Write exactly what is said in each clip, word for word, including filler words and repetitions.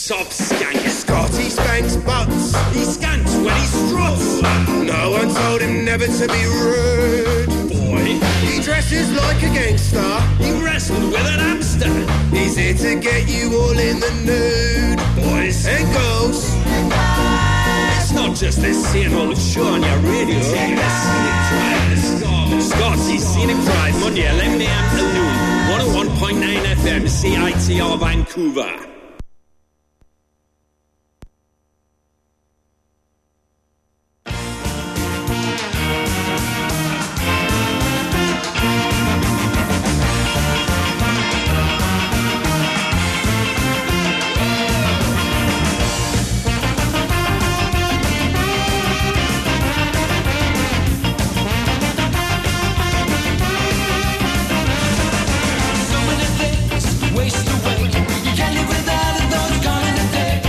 soft skank. Scotty spanks butts, he skanks when he struts. No one told him never to be rude. Boy, he dresses like a gangster, he wrestled with an hamster. He's here to get you all in the nude. Boys and girls, it's not just this same old show on your radio. Take the Scenic Drive, the Scott. Scott's Scenic Drive, Monday eleven a.m. till noon. one oh one point nine F M, C I T R Vancouver. Waste away. You can't live without it, though it's gone in a day.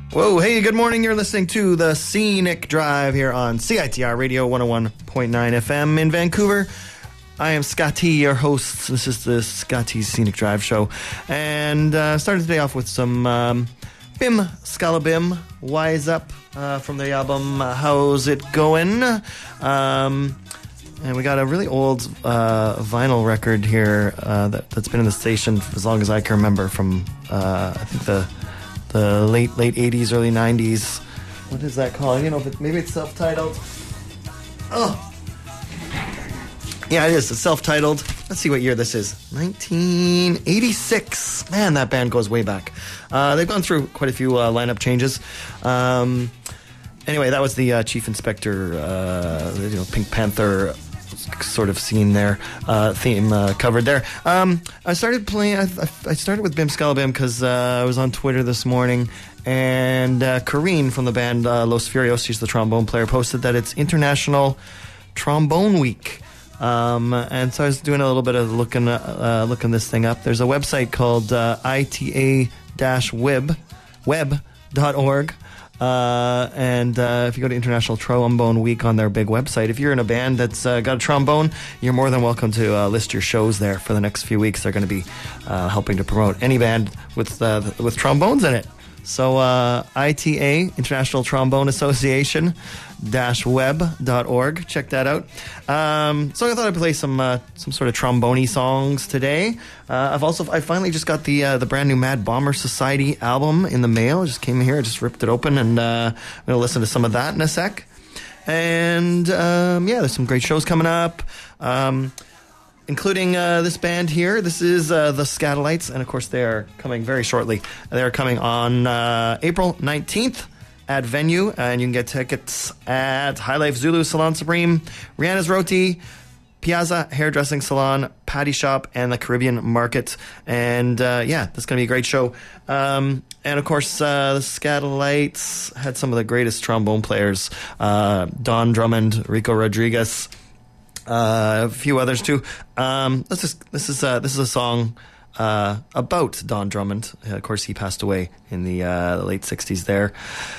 Whoa, hey, good morning. You're listening to the Scenic Drive here on C I T R Radio one oh one point nine F M in Vancouver. I am Scotty, your host. This is the Scotty Scenic Drive show. And uh, started today off with some um, Bim Scalabim, Wise Up, uh, from the album uh, How's It Going? Um, and we got a really old uh, vinyl record here uh, that, that's been in the station for as long as I can remember, from, uh, I think, the... the late late eighties, early nineties. What is that called? You know, but maybe it's self-titled. Oh, yeah, it is. It's self-titled. Let's see what year this is. nineteen eighty-six. Man, that band goes way back. Uh, they've gone through quite a few uh, lineup changes. Um, anyway, that was the uh, Chief Inspector, uh, you know, Pink Panther sort of scene there, uh, theme uh, covered there. Um, I started playing, I, I started with Bim Scalabim because uh, I was on Twitter this morning, and uh, Kareen from the band uh, Los Furios, she's the trombone player, posted that it's International Trombone Week. Um, and so I was doing a little bit of looking, uh, looking this thing up. There's a website called uh, I T A web dot org. Uh, and uh, if you go to International Trombone Week on their big website, if you're in a band that's uh, got a trombone, you're more than welcome to uh, list your shows there for the next few weeks. They're going to be uh, helping to promote any band with uh, with trombones in it. So uh, I T A, International Trombone Association, dash web dot org. Check that out. Um, so I thought I'd play some uh, some sort of trombone songs today. Uh, I've also I finally just got the uh, the brand new Mad Bomber Society album in the mail. I just came here, just ripped it open, and uh, I'm going to listen to some of that in a sec. And um, yeah, there's some great shows coming up. Um, including uh, this band here. This is uh, the Scatolites, and of course they are coming very shortly. They are coming on uh, April nineteenth at Venue, and you can get tickets at High Life Zulu Salon Supreme, Rihanna's Roti, Piazza Hairdressing Salon, Patty Shop, and the Caribbean Market. And uh, yeah, this is going to be a great show. Um, and of course, uh, the Scatolites had some of the greatest trombone players, uh, Don Drummond, Rico Rodriguez, Uh, a few others too. Um, let's just this is uh, this is a song uh, about Don Drummond. Uh, of course, he passed away in the uh, late sixties there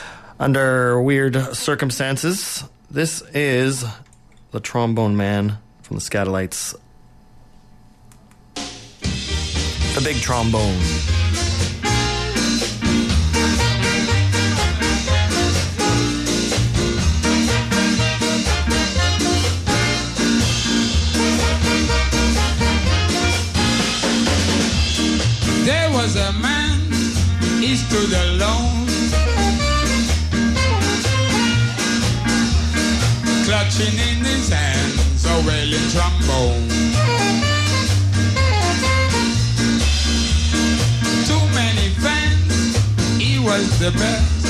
under weird circumstances. This is the Trombone Man from the Scatolites, the Big Trombone. There was a man, he stood alone, clutching in his hands a wailing trombone. Too many fans, he was the best.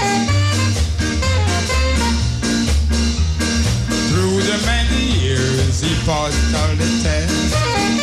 Through the many years, he passed all the tests.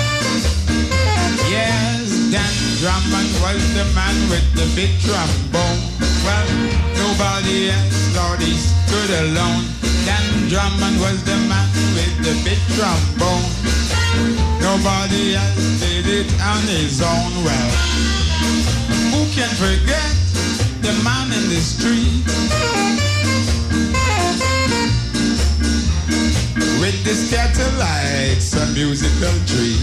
Yes, Dan Drummond was the man with the big trombone. Well, nobody else, Lord, he stood alone. Dan Drummond was the man with the big trombone. Nobody else did it on his own. Well, who can forget the man in the street with the Scatolites, a musical tree?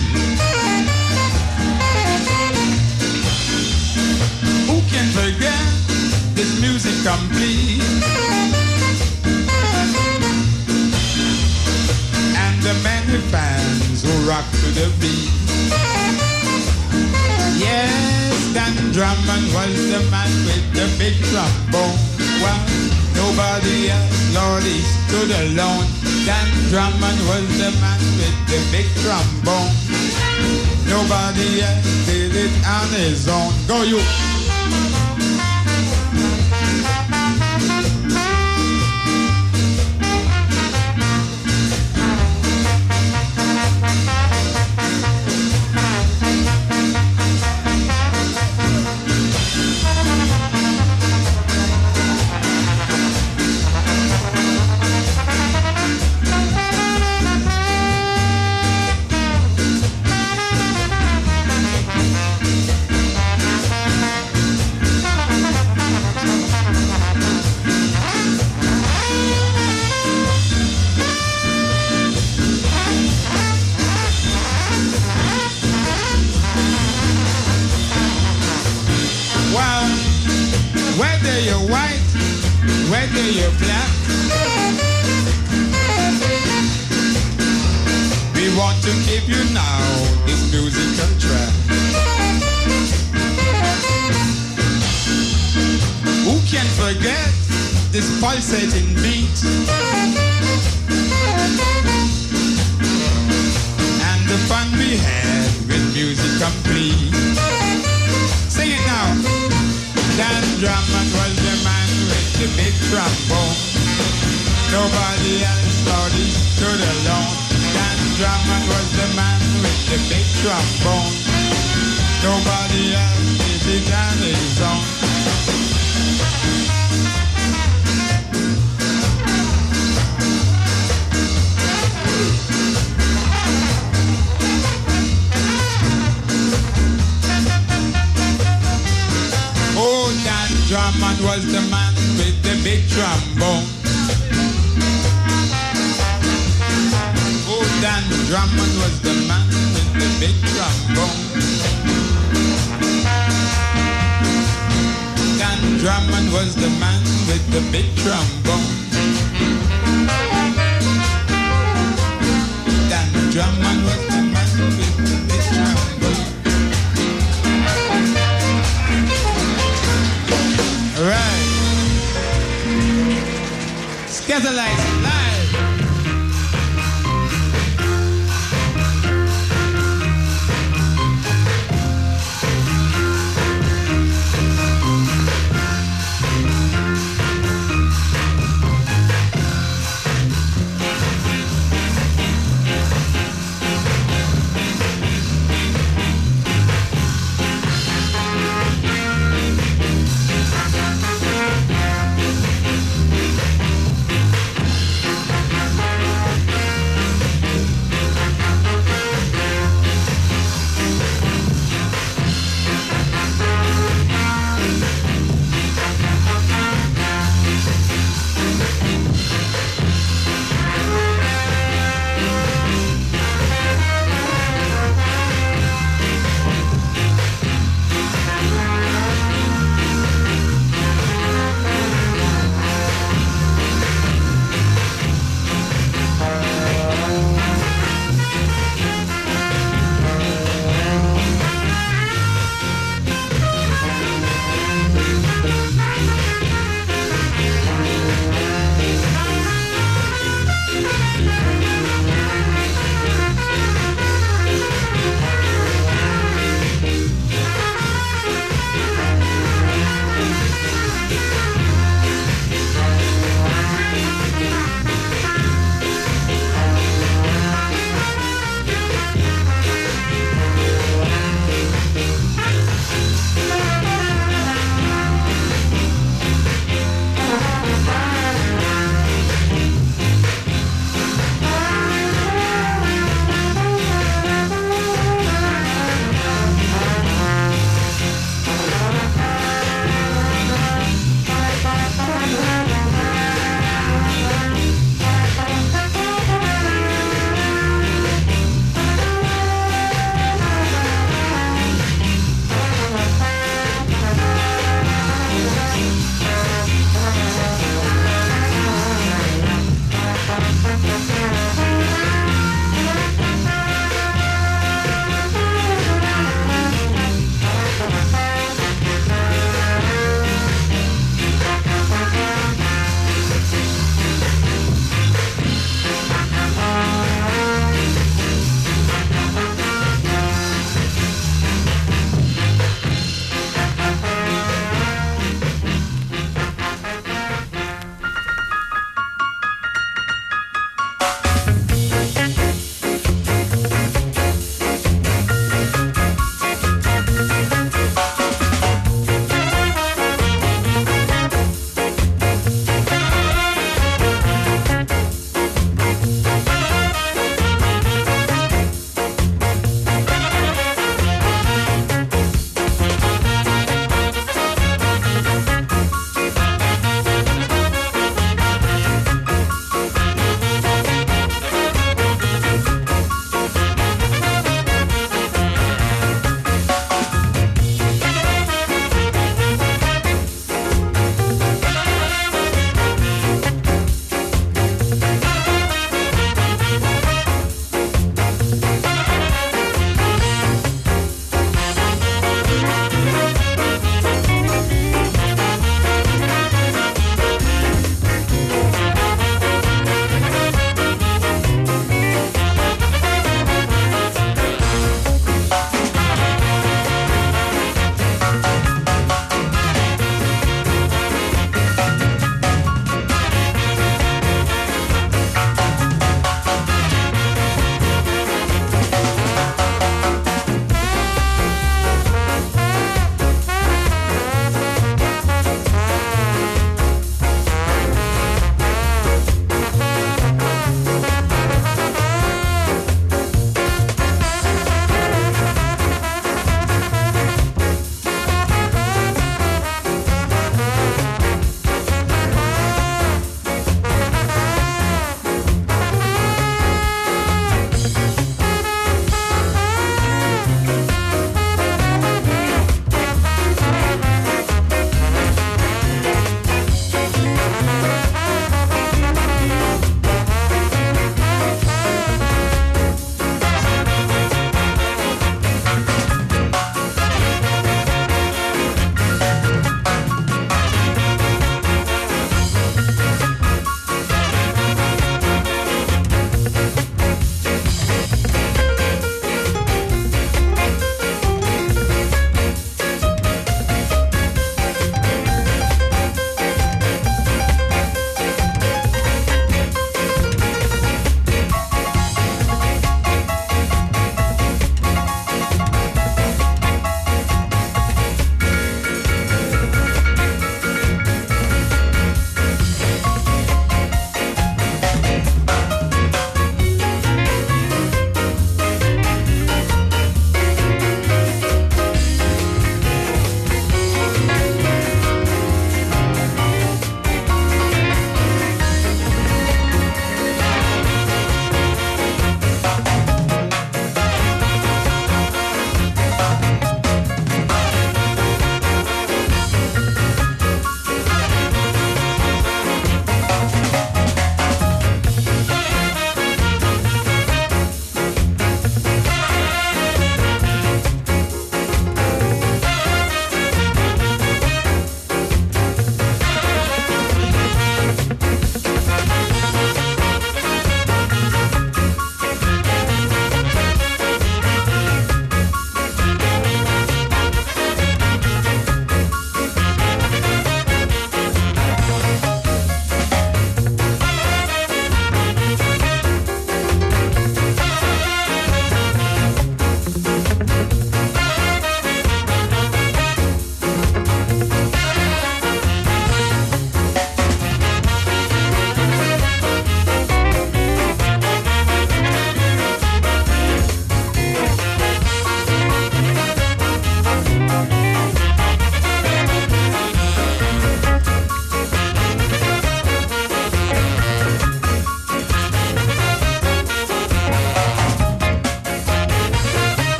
Who can forget this music complete? And the many fans who rock to the beat. Yes, Dan Drummond was the man with the big trombone. Well, nobody else, Lord, he stood alone. Dan Drummond was the man with the big trombone. Nobody else did it on his own. Go you! Whether you're white, whether you're black, we want to give you now this musical track. Who can forget this pulsating beat and the fun we had with music complete? Sing it now. Dan Drummond was the man with the big trombone. Nobody else thought he stood alone. Dan Drummond was the man with the big trombone. Nobody else did it on his own. Oh, Dan Drummond was the man with the big trombone. Oh, Dan Drummond was the man with the big trombone. Dan Drummond was the man with the big trombone. Dan Drummond was the man with the big trombone. All right. Scatterlights live.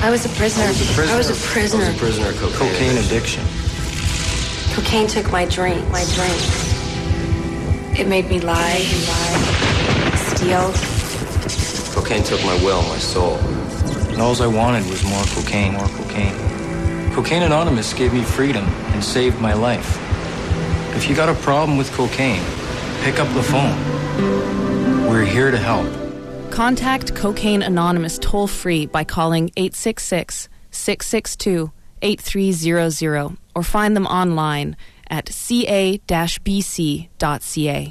I was a prisoner. I was a prisoner. I was a prisoner. I was a prisoner of cocaine, cocaine addiction. Cocaine took my dream, my dream. It made me lie, lie, steal. Cocaine took my will, my soul. And all I wanted was more cocaine, more cocaine. Cocaine Anonymous gave me freedom and saved my life. If you got a problem with cocaine, pick up the phone. We're here to help. Contact Cocaine Anonymous toll-free by calling eight six six, six six two, eight three zero zero or find them online at c a dash b c dot c a.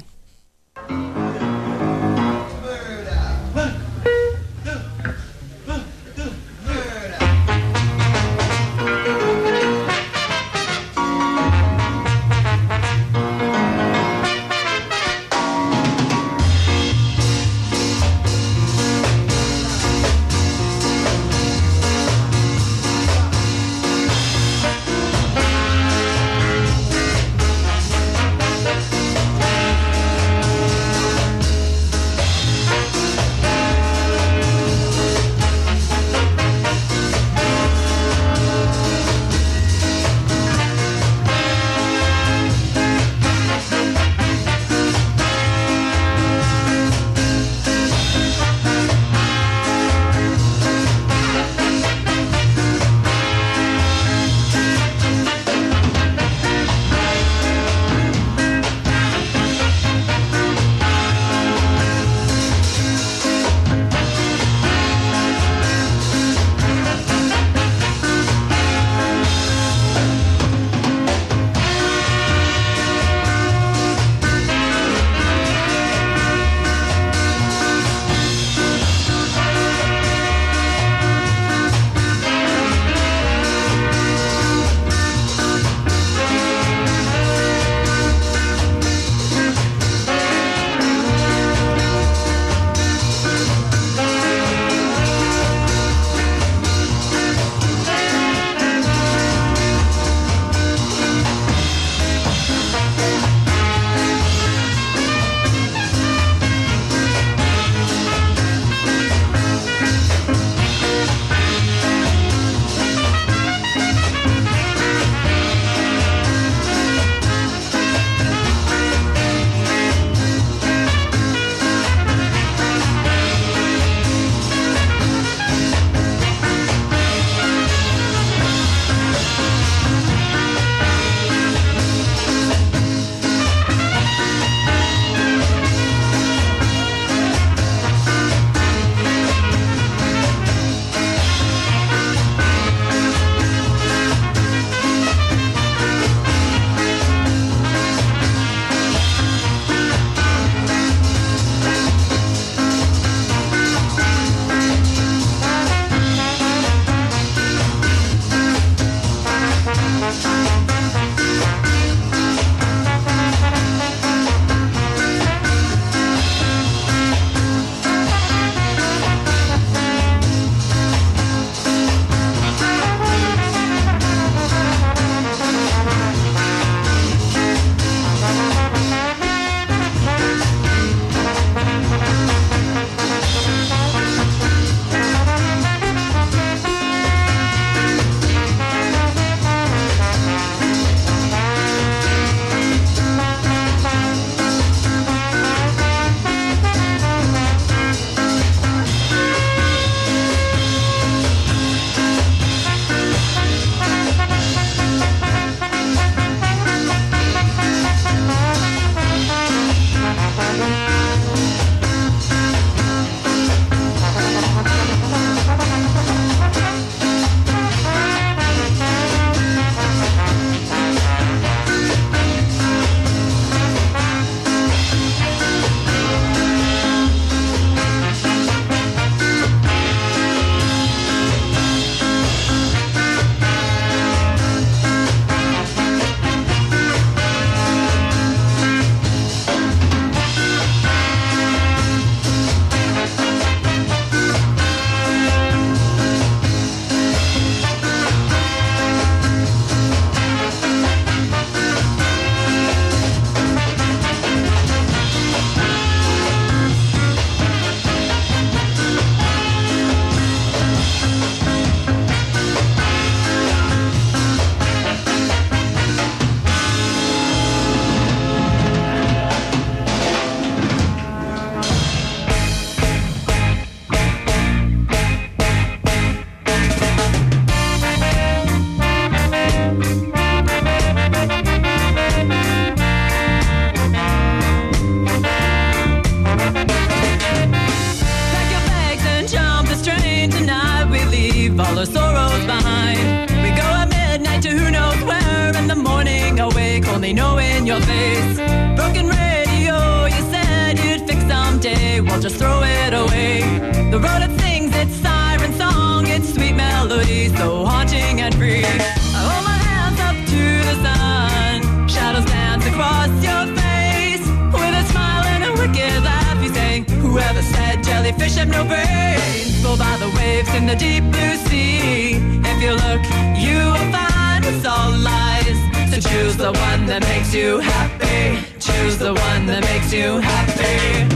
only know in your face. Broken radio, you said you'd fix someday. Well, just throw it away. The road it sings its siren song, its sweet melody, so haunting and free. I hold my hands up to the sun, shadows dance across your face. With a smile and a wicked laugh, you say, whoever said jellyfish have no brains? Go by the waves in the deep blue sea. If you look, you will find it's all lies. So choose the one that makes you happy. Choose the one that makes you happy.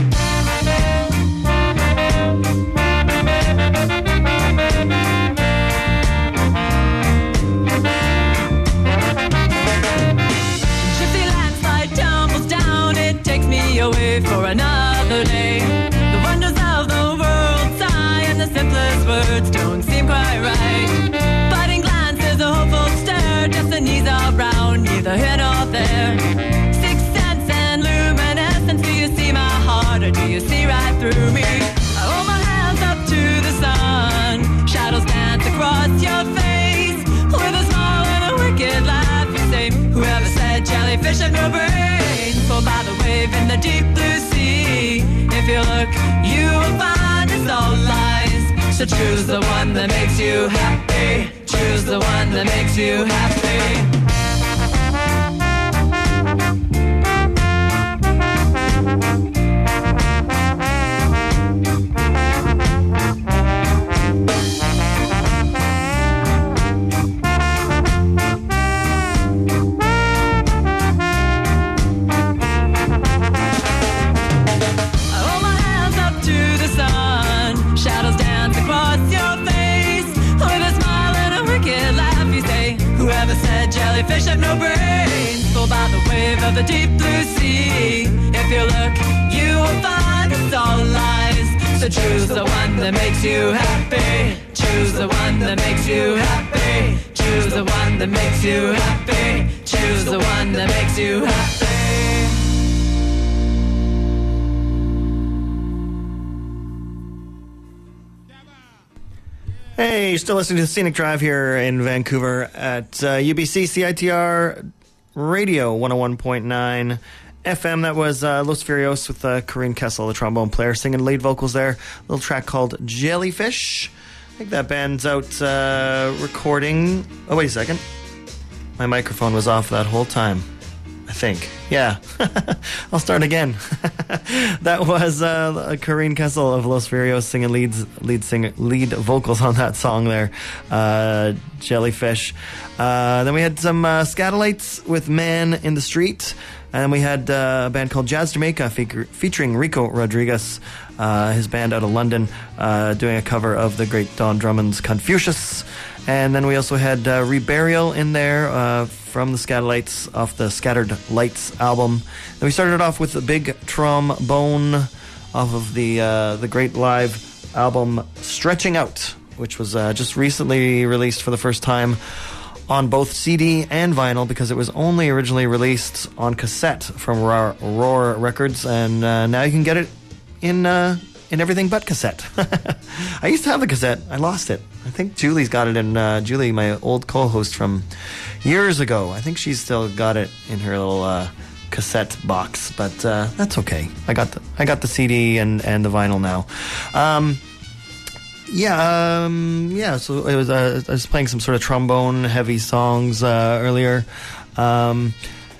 Away for another day. The wonders of the world sigh, and the simplest words don't seem quite right. Biting glances, a hopeful stare, destinies around, neither here nor there. Sixth sense and luminescence, do you see my heart or do you see right through me? I hold my hands up to the sun, shadows dance across your face. With a smile and a wicked laugh, you say, whoever said jellyfish have no brains? Pulled by the wave in the deep blue sea. If you look, you will find it's all lies. So choose the one that makes you happy. Choose the one that makes you happy. Jellyfish have no brains. Pulled by the wave of the deep blue sea. If you look, you will find it's all lies. So choose the one that makes you happy. Choose the one that makes you happy. Choose the one that makes you happy. Choose the one that makes you happy. Hey, you're still listening to the Scenic Drive here in Vancouver at uh, U B C C I T R Radio one oh one point nine F M. That was uh, Los Furios with uh, Corinne Kessel, the trombone player, singing lead vocals there. A little track called Jellyfish. I think that band's out uh, recording. Oh, wait a second. My microphone was off that whole time. I think. Yeah. I'll start again. That was uh, Corinne Kessel of Los Furios singing leads, lead singer, lead vocals on that song there. Uh, Jellyfish. Uh, then we had some uh, Scatolites with Man in the Street. And we had uh, a band called Jazz Jamaica fe- featuring Rico Rodriguez, uh, his band out of London, uh, doing a cover of the great Don Drummond's Confucius. And then we also had uh, Reburial in there uh, from the Scatolites off the Scattered Lights album. Then we started off with the Big Trombone off of the uh, the great live album Stretching Out, which was uh, just recently released for the first time on both C D and vinyl because it was only originally released on cassette from Roar, Roar Records, and uh, now you can get it in uh, in everything but cassette. I used to have the cassette. I lost it. I think Julie's got it in, uh, Julie, my old co-host from years ago. I think she's still got it in her little uh, cassette box, but uh, that's okay. I got the I got the C D and, and the vinyl now. Um, yeah, um, yeah. So it was. Uh, I was playing some sort of trombone heavy songs uh, earlier. Um,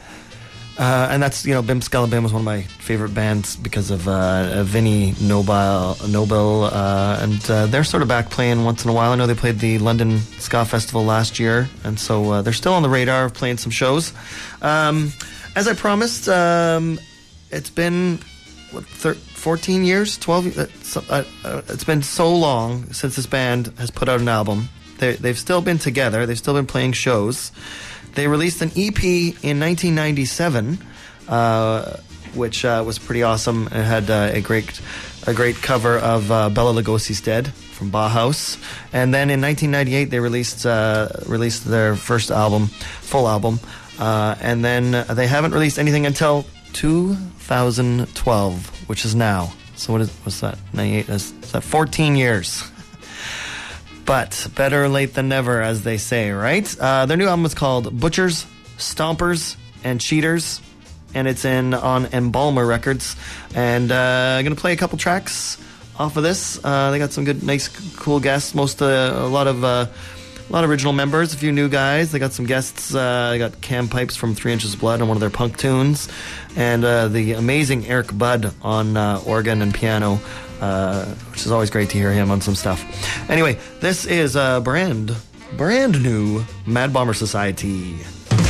Uh, and that's, you know, Bim Skellabim was one of my favorite bands because of uh, Vinnie Nobile, Nobel, uh, and uh, they're sort of back playing once in a while. I know they played the London Ska Festival last year, and so uh, they're still on the radar of playing some shows. Um, as I promised, um, it's been, what, thir- fourteen years, twelve, uh, so, uh, uh, it's been so long since this band has put out an album. They're, they've still been together, they've still been playing shows. They released an E P in nineteen ninety-seven, uh, which uh, was pretty awesome. It had uh, a great, a great cover of uh, Bela Lugosi's "Dead" from Bauhaus. And then in nineteen ninety-eight, they released uh, released their first album, full album. Uh, and then they haven't released anything until two thousand twelve, which is now. So what is what's that? ninety-eight. That's, that's that fourteen years. But better late than never, as they say, right? Uh, their new album is called Butchers, Stompers, and Cheaters, and it's in on Embalmer Records. And uh, I'm gonna play a couple tracks off of this. Uh, they got some good, nice, cool guests. Most uh, a lot of uh, a lot of original members, a few new guys. They got some guests. Uh, they got Cam Pipes from Three Inches of Blood on one of their punk tunes, and uh, the amazing Eric Budd on uh, organ and piano, uh, which is always great to hear him on some stuff. Anyway, this is a brand brand new Mad Bomber Society.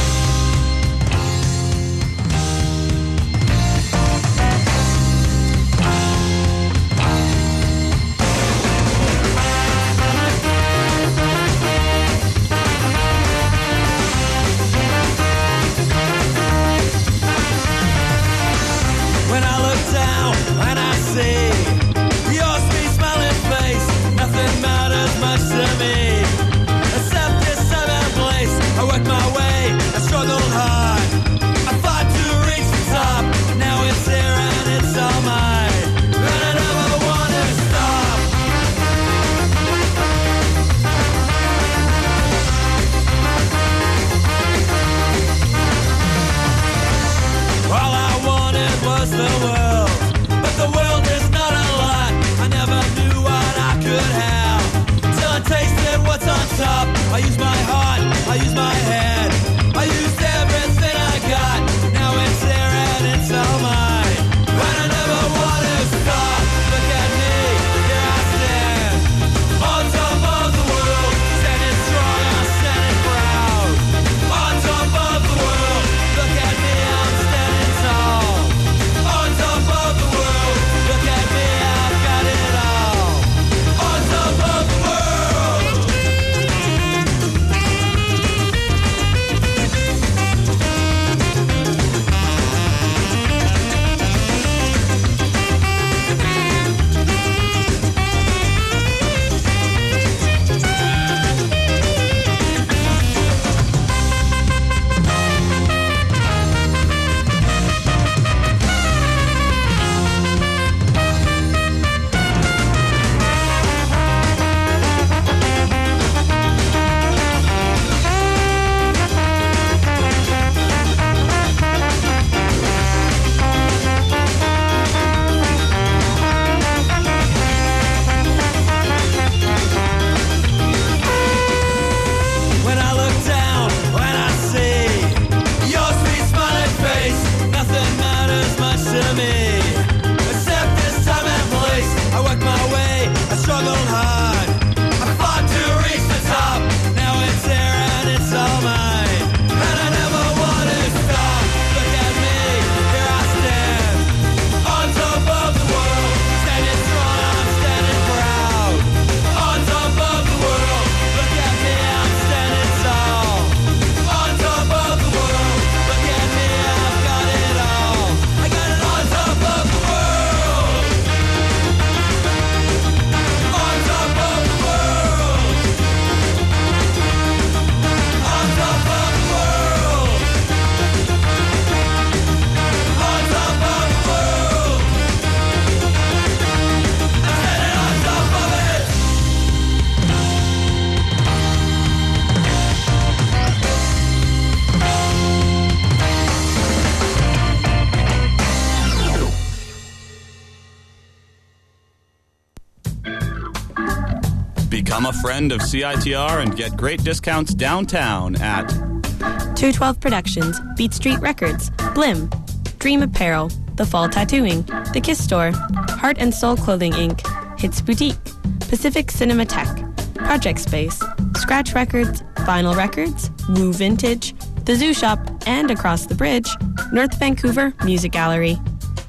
Become a friend of C I T R and get great discounts downtown at two twelve Productions, Beat Street Records, Blim, Dream Apparel, The Fall Tattooing, The Kiss Store, Heart and Soul Clothing Incorporated, Hits Boutique, Pacific Cinematheque, Project Space, Scratch Records, Vinyl Records, Woo Vintage, The Zoo Shop, and across the bridge, North Vancouver Music Gallery.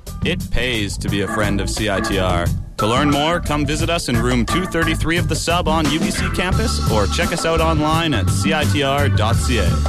It pays to be a friend of C I T R. To learn more, come visit us in room two thirty-three of the Sub on U B C campus or check us out online at C I T R dot C A.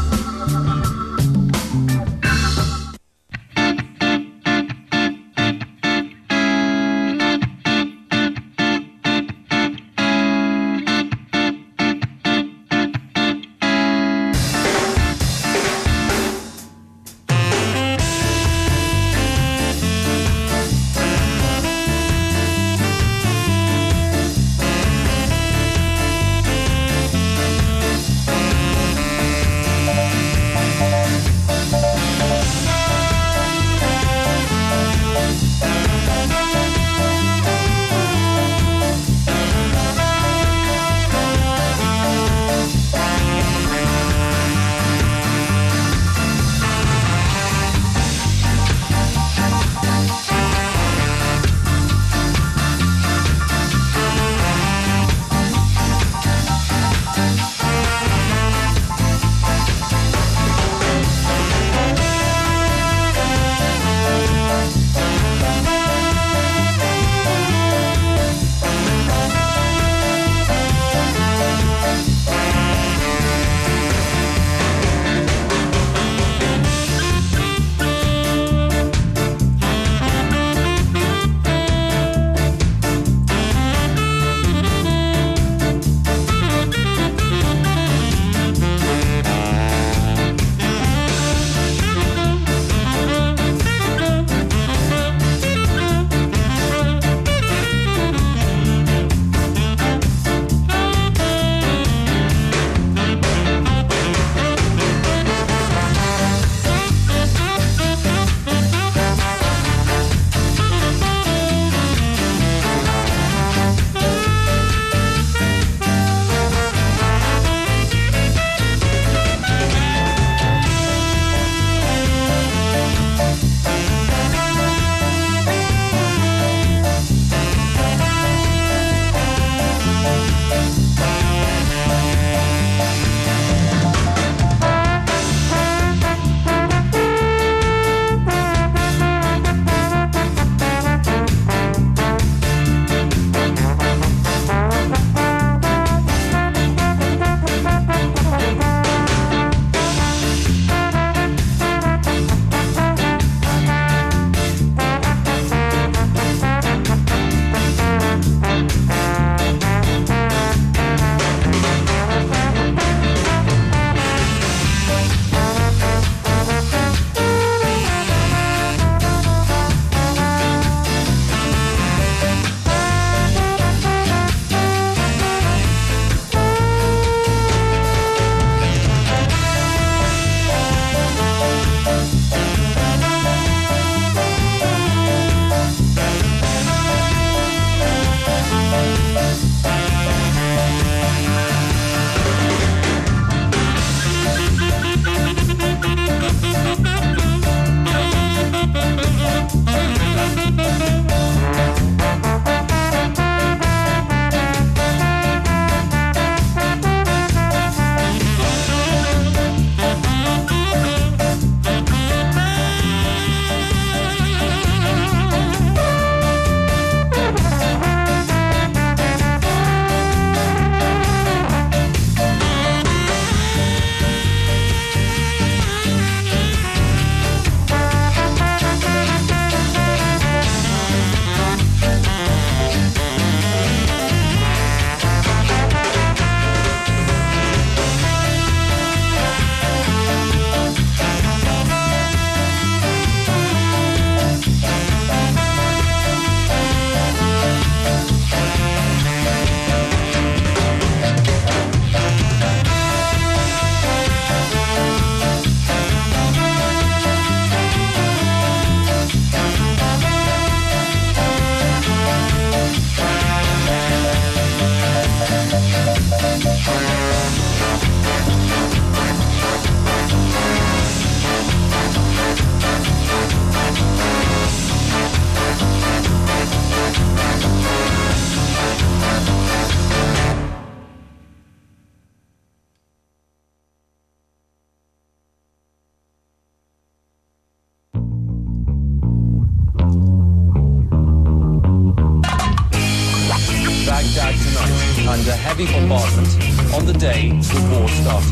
heavy bombardment on the day the war started.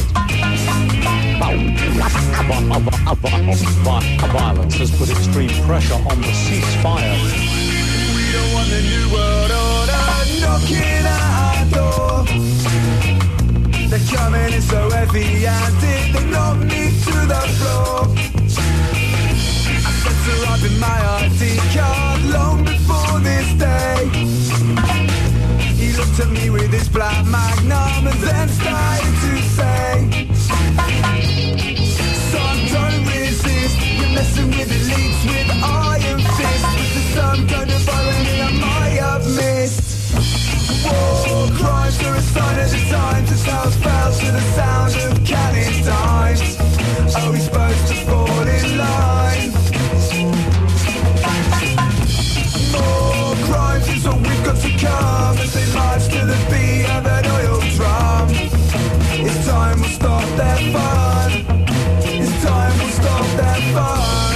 Violence has put extreme pressure on the ceasefire. We don't want the new world order knocking at our door. They're coming in so heavy-handed, they knock me to the floor. I set her up in my I D card long before this day. He looked at me with his black magnum and then started to say, son, don't resist, you're messing with elites with iron fists. With the sun kind of irony I might have missed. War crimes are a sign of the times. This house fell to the sound of cannon dimes. Are we supposed to fall in line? More crimes is what we've got to come as they march to the beat of an oil drum. It's time we'll stop their fun. It's time we'll stop their fun.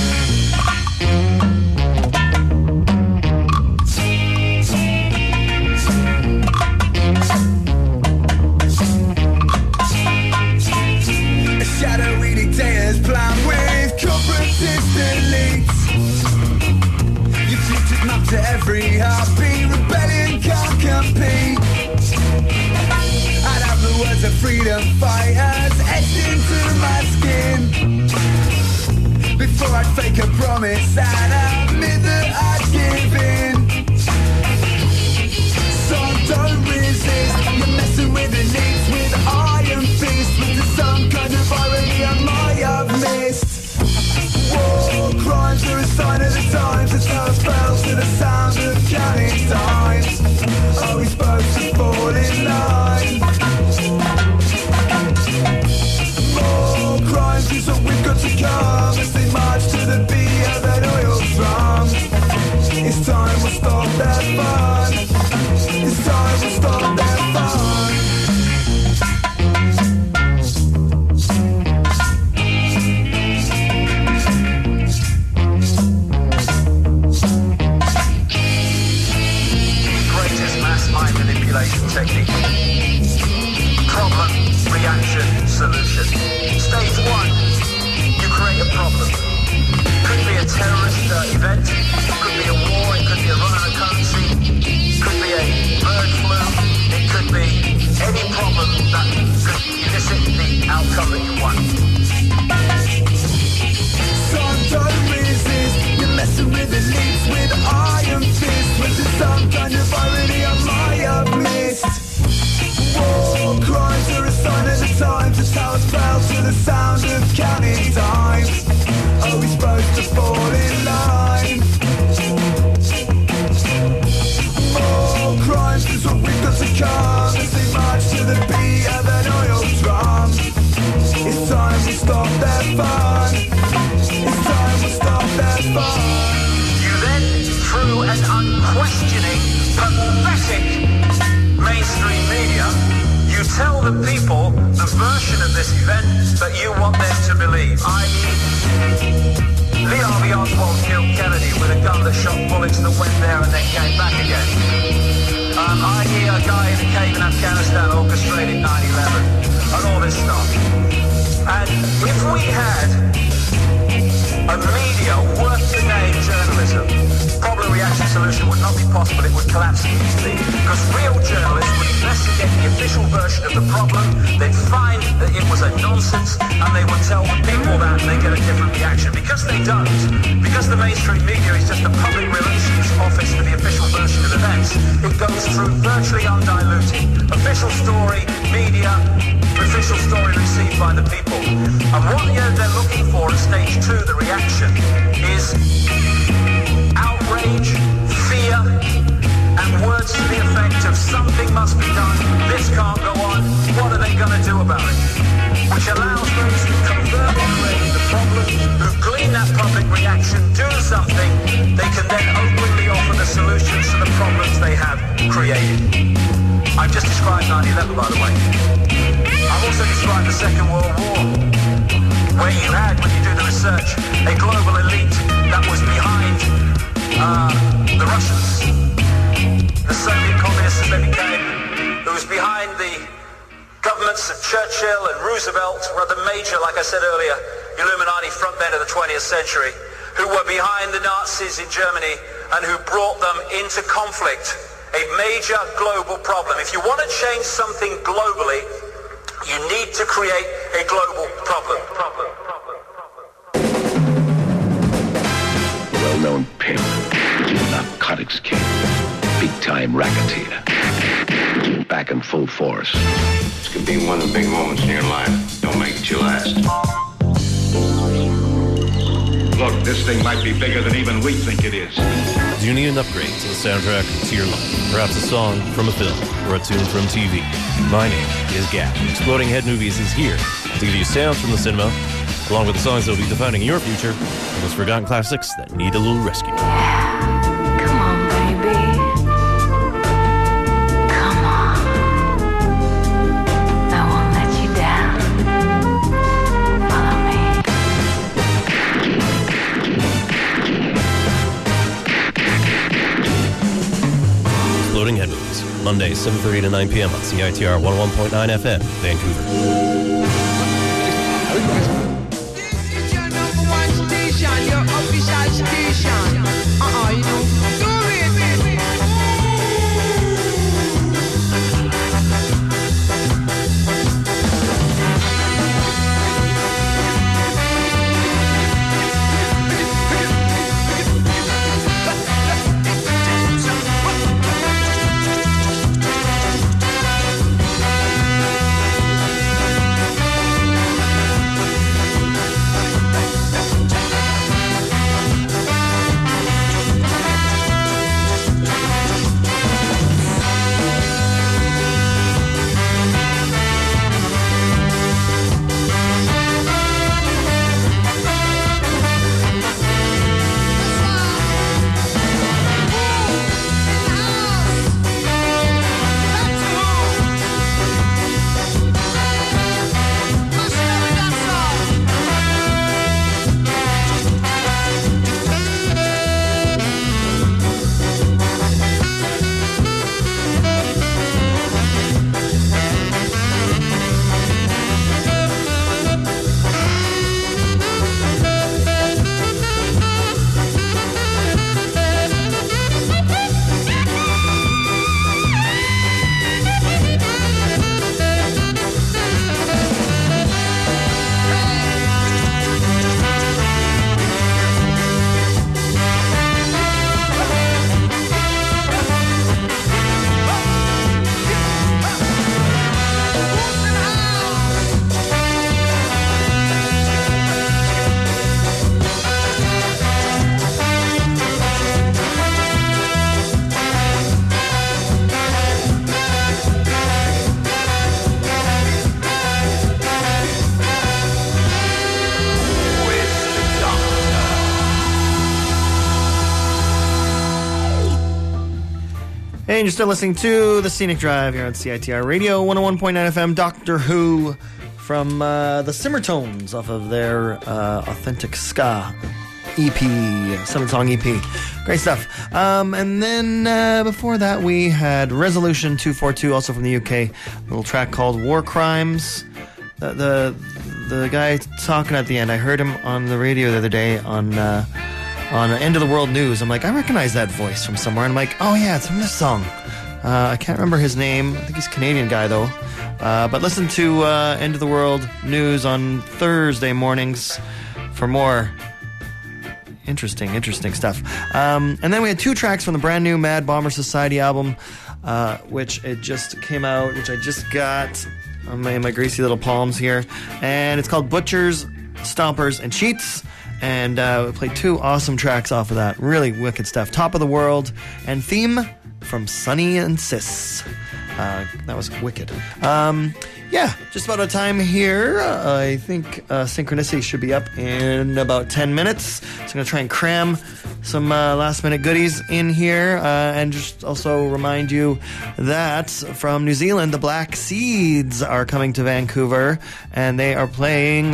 Shadowy dictators plan with corporatist elites. You've tweeted them up to every heartbeat. Rebellion can't compete. I'd have the words of freedom fighters etched into my skin before I'd fake a promise and admit that I'd give in. So don't resist. You're messing with elites with iron fists. With some kind of irony I might have missed. War crimes are a sign of the times. The towers fell to the sound of cannon dimes. Are we supposed to fall in line? More crimes is what we've got to come as they march to the beat of an oil drum. It's time we'll stop their fun. It's time we'll stop their fun. Manipulation technique. Problem, reaction, solution. Stage one, you create a problem. Could be a terrorist uh, event, could be a war, it could be a run on a currency, could be a bird flu, it could be any problem that could elicit the outcome that you want. Son, don't resist, you're messing with elites with iron fists. With some kind of irony I might have missed. War crimes are a sign of the times. The towers fell to the sound of cannon dimes. Are we supposed to fall in line? More crimes is what we've got to come as they march to the beat of an oil drum. It's time we stop their fun. It's time we stop their fun. You then, through an unquestioning, pathetic mainstream media, you tell the people the version of this event that you want them to believe, that is, Lee Harvey Oswald killed Kennedy with a gun that shot bullets that went there and then came back again. Um, I hear a guy in a cave in Afghanistan orchestrated nine eleven and all this stuff. And if we had a media worth the name journalism, problem, reaction, solution would not be possible. It would collapse immediately. Because real journalists would investigate the official version of the problem, they'd find that it was a nonsense, and they would tell the people that, and they get a different reaction. Because they don't, because the mainstream media is just a public relations office for the official version of events, it goes through virtually undiluted. Official story, media, official story received by the people. And what they're looking for at stage two, the reaction, is outrage, fear, and words to the effect of something must be done, this can't go on, what are they going to do about it? Which allows those who covertly create the problem, who glean that public reaction, do something, they can then openly offer the solutions to the problems they have created. I've just described nine eleven, by the way. I've also described the Second World War, where you had, when you do the research, a global elite that was behind uh, the Russians, the Soviet communists as they became, whose was behind the governments of Churchill and Roosevelt, were the major, like I said earlier, Illuminati frontmen of the twentieth century, who were behind the Nazis in Germany and who brought them into conflict, a major global problem. If you want to change something globally, you need to create a global problem. problem, problem, problem. Well-known pimp, narcotics king, big-time racketeer, back in full force. This could be one of the big moments in your life. Don't make it your last. Look, this thing might be bigger than even we think it is. Do you need an upgrade to the soundtrack to your life? Perhaps a song from a film or a tune from T V? My name is Gap. Exploding Head Movies is here to give you sounds from the cinema, along with the songs that will be defining your future and those forgotten classics that need a little rescue. Come on, baby. Come on. I won't let you down. Follow me. Exploding Head Movies, Monday, seven thirty to nine p.m. on C I T R one oh one point nine F M, Vancouver. Your official station. Uh-uh, you know, do it, baby. And you're still listening to The Scenic Drive here on C I T R Radio, one oh one point nine F M. Doctor Who from uh, the Simmertones off of their uh, Authentic Ska E P, seven-song E P. Great stuff. Um, and then uh, before that, we had Resolution two forty-two, also from the U K, a little track called War Crimes. The, the, the guy talking at the end, I heard him on the radio the other day on... Uh, on End of the World News. I'm like, I recognize that voice from somewhere. And I'm like, oh yeah, it's from this song. Uh, I can't remember his name. I think he's a Canadian guy, though. Uh, but listen to uh, End of the World News on Thursday mornings for more interesting, interesting stuff. Um, and then we had two tracks from the brand new Mad Bomber Society album, uh, which it just came out, which I just got on my, my greasy little palms here. And it's called Butchers, Stompers, and Cheats. And uh, we played two awesome tracks off of that. Really wicked stuff. Top of the World and Theme from Sonny and Sis. Uh, that was wicked. Um, yeah, just about out of time here. Uh, I think uh, Synchronicity should be up in about ten minutes. So I'm going to try and cram some uh, last minute goodies in here. Uh, and just also remind you that from New Zealand, the Black Seeds are coming to Vancouver. And they are playing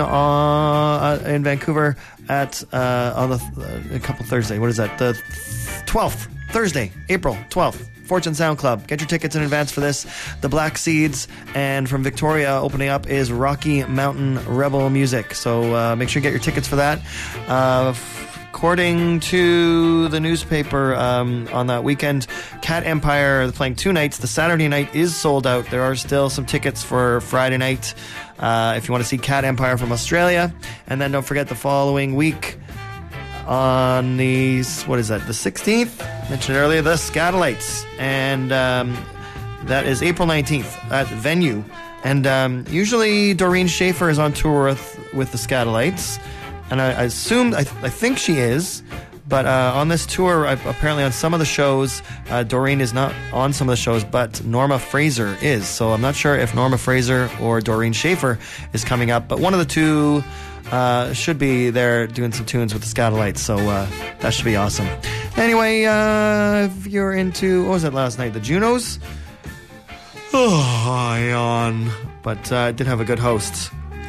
uh, in Vancouver at uh, on the uh, a couple Thursday. What is that? The twelfth. Thursday, April twelfth. Fortune Sound Club. Get your tickets in advance for this. The Black Seeds, and from Victoria opening up is Rocky Mountain Rebel Music. So uh, make sure you get your tickets for that. Uh, f- according to the newspaper, um, on that weekend, Cat Empire playing two nights. The Saturday night is sold out. There are still some tickets for Friday night uh, if you want to see Cat Empire from Australia. And then don't forget the following week, on the, what is that, the sixteenth? Mentioned earlier, the Scatolites. And um, that is April nineteenth at Venue. And um, usually Doreen Schaefer is on tour with, with the Scatolites. And I, I assume, I, th- I think she is. But uh, on this tour, I, apparently on some of the shows, uh, Doreen is not on some of the shows, but Norma Fraser is. So I'm not sure if Norma Fraser or Doreen Schaefer is coming up. But one of the two uh, should be there doing some tunes with the Scatolites. So uh, that should be awesome. Anyway, uh, if you're into, what was it last night? The Junos? Oh, I yawn. But uh, it did have a good host.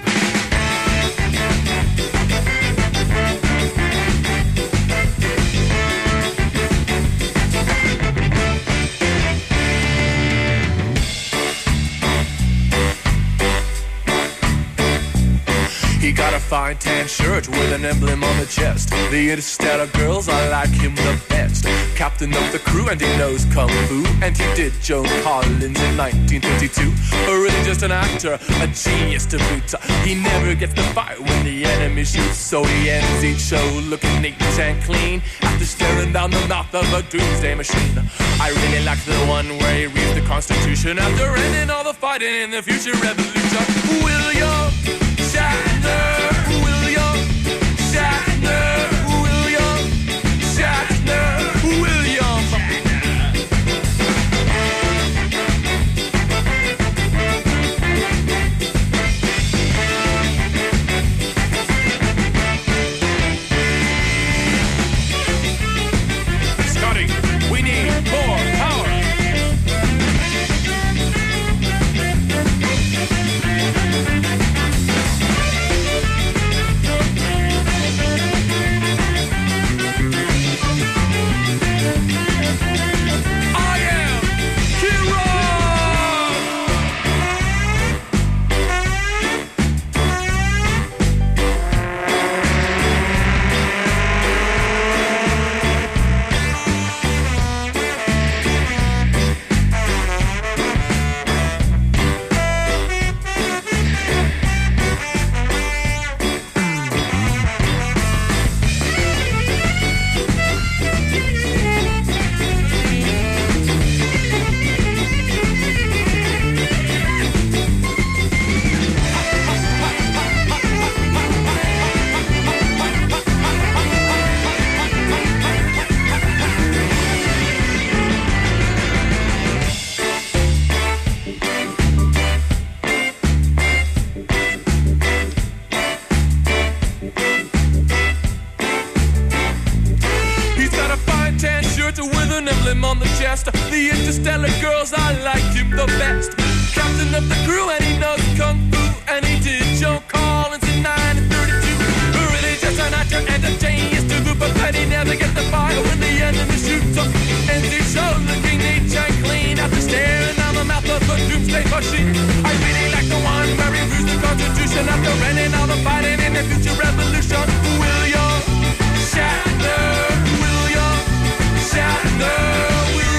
He got a fine tan shirt with an emblem on the chest. The Interstellar girls, I like him the best. Captain of the crew and he knows Kung Fu. And he did Joan Collins in nineteen fifty-two. Really just an actor, a genius to boot. He never gets the fight when the enemy shoots. So he ends each show looking neat and clean after staring down the mouth of a doomsday machine. I really like the one where he reads the Constitution after ending all the fighting in the future revolution. William Shatner, William Shatner, William Shatner, William. Scotty, we need more power. On the chest, the Interstellar girls, I like him the best. Captain of the crew, and he knows Kung Fu, and he did Joan Collins in nineteen thirty-two. Really just an actor and a genius to boot, but then he never gets the fire when the enemy shoots up. And he shows looking neat and clean after staring down the mouth of a doomsday machine. I really like the one where he reads the Constitution after ending all the fighting in the future revolution. William Shatner, William Shatner.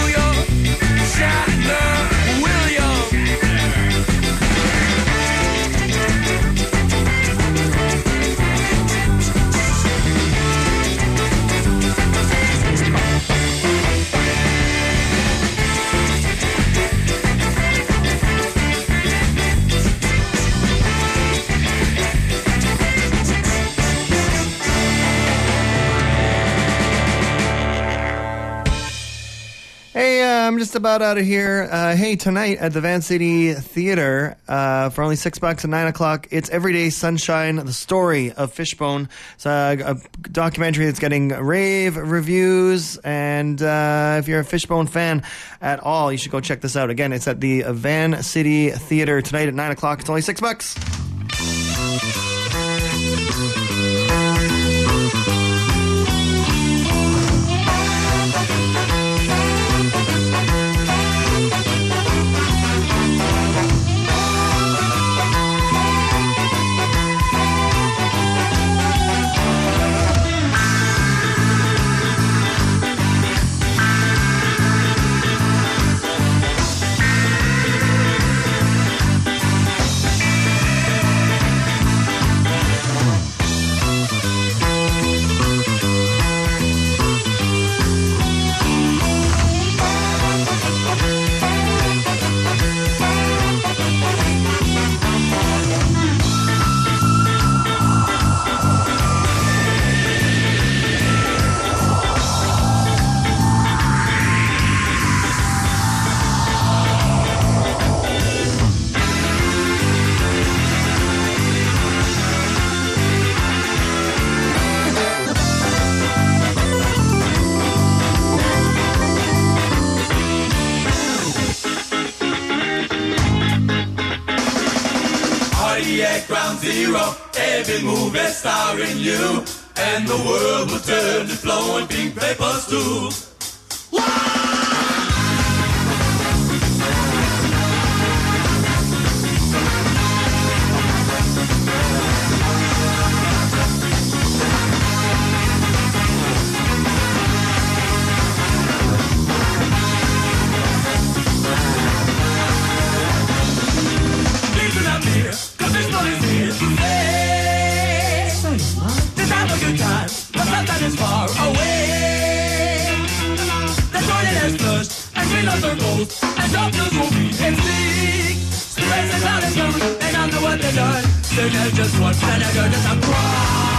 I'm just about out of here. Uh, hey, tonight at the Van City Theater, uh, for only six bucks at nine o'clock, it's Everyday Sunshine, the story of Fishbone. It's a, a documentary that's getting rave reviews, and uh, if you're a Fishbone fan at all, you should go check this out. Again, it's at the Van City Theater tonight at nine o'clock. It's only six bucks. Zero, every movie starring you, and the world will turn to flowing pink paper stools. Is far away. The toilet has flushed and green lights are gold, and doctors will be extinct. The race is out is coming, and I know what they've done. So there's just one senator just a cry.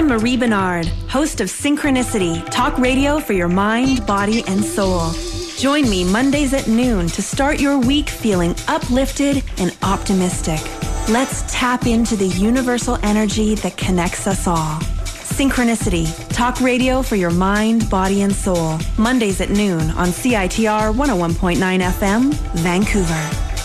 I'm Marie Bernard, host of Synchronicity, talk radio for your mind, body, and soul. Join me Mondays at noon to start your week feeling uplifted and optimistic. Let's tap into the universal energy that connects us all. Synchronicity, talk radio for your mind, body, and soul. Mondays at noon on C I T R one oh one point nine F M, Vancouver.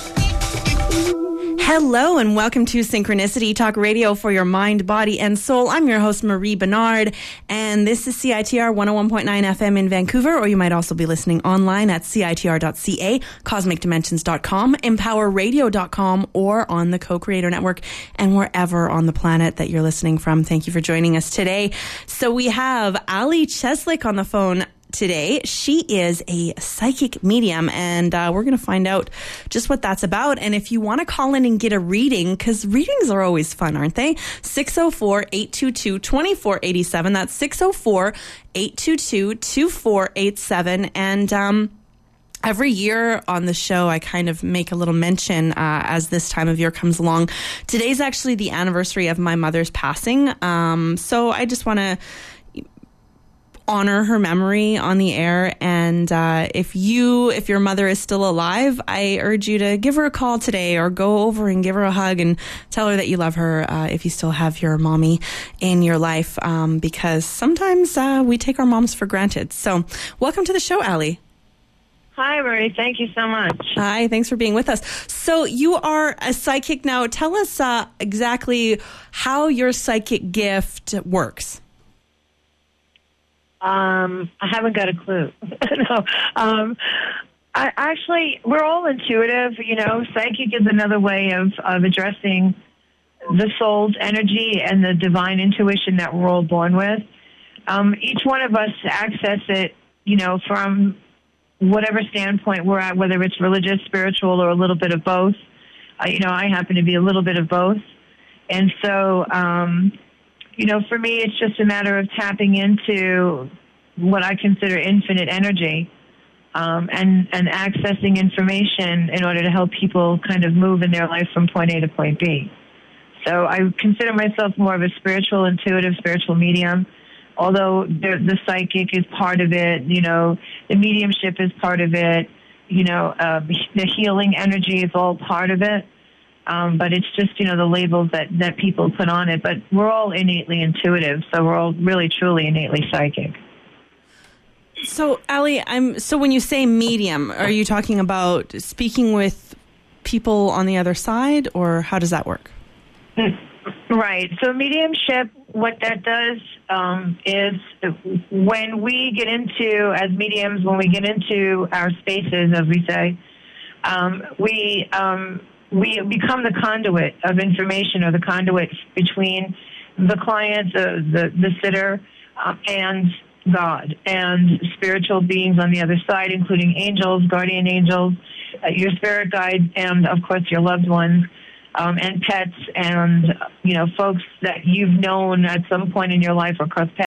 Hello and welcome to Synchronicity, talk radio for your mind, body, and soul. I'm your host, Marie Bernard, and this is C I T R one oh one point nine F M in Vancouver, or you might also be listening online at C I T R dot C A, cosmic dimensions dot com, empower radio dot com, or on the Co-Creator Network, and wherever on the planet that you're listening from. Thank you for joining us today. So we have Ali Cheslick on the phone today. She is a psychic medium, and uh, we're going to find out just what that's about. And if you want to call in and get a reading, because readings are always fun, aren't they? six oh four, eight two two, two four eight seven. That's six oh four, eight two two, two four eight seven. And um, every year on the show, I kind of make a little mention uh, as this time of year comes along. Today's actually the anniversary of my mother's passing. Um, so I just want to honor her memory on the air. And uh, if you, if your mother is still alive, I urge you to give her a call today or go over and give her a hug and tell her that you love her uh, if you still have your mommy in your life, um, because sometimes uh, we take our moms for granted. So welcome to the show, Ali. Hi, Marie. Thank you so much. Hi, thanks for being with us. So you are a psychic now. Tell us uh, exactly how your psychic gift works. Um, I haven't got a clue. no. Um, I actually, we're all intuitive. You know, psychic is another way of, of addressing the soul's energy and the divine intuition that we're all born with. Um, each one of us access it, you know, from whatever standpoint we're at, whether it's religious, spiritual, or a little bit of both. Uh, you know, I happen to be a little bit of both. And so, um, you know, for me, it's just a matter of tapping into what I consider infinite energy um, and, and accessing information in order to help people kind of move in their life from point A to point B. So I consider myself more of a spiritual, intuitive, spiritual medium, although the, the psychic is part of it, you know, the mediumship is part of it, you know, uh, the healing energy is all part of it. Um, but it's just, you know, the labels that, that people put on it. But we're all innately intuitive, so we're all really, truly innately psychic. So, Ali, I'm so when you say medium, are you talking about speaking with people on the other side, or how does that work? Right. So mediumship, what that does um, is when we get into, as mediums, when we get into our spaces, as we say, um, we... Um, we become the conduit of information, or the conduit between the client, the, the, the sitter, uh, and God, and spiritual beings on the other side, including angels, guardian angels, uh, your spirit guide, and, of course, your loved ones, um, and pets, and, you know, folks that you've known at some point in your life or crossed paths